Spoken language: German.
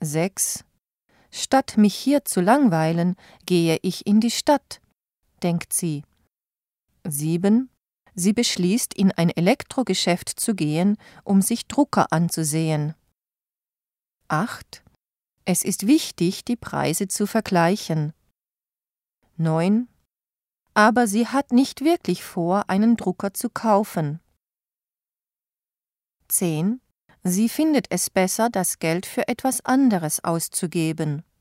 6. Statt mich hier zu langweilen, gehe ich in die Stadt, denkt sie. 7. Sie beschließt, in ein Elektrogeschäft zu gehen, um sich Drucker anzusehen. 8. Es ist wichtig, die Preise zu vergleichen. 9. Aber sie hat nicht wirklich vor, einen Drucker zu kaufen. 10. Sie findet es besser, das Geld für etwas anderes auszugeben.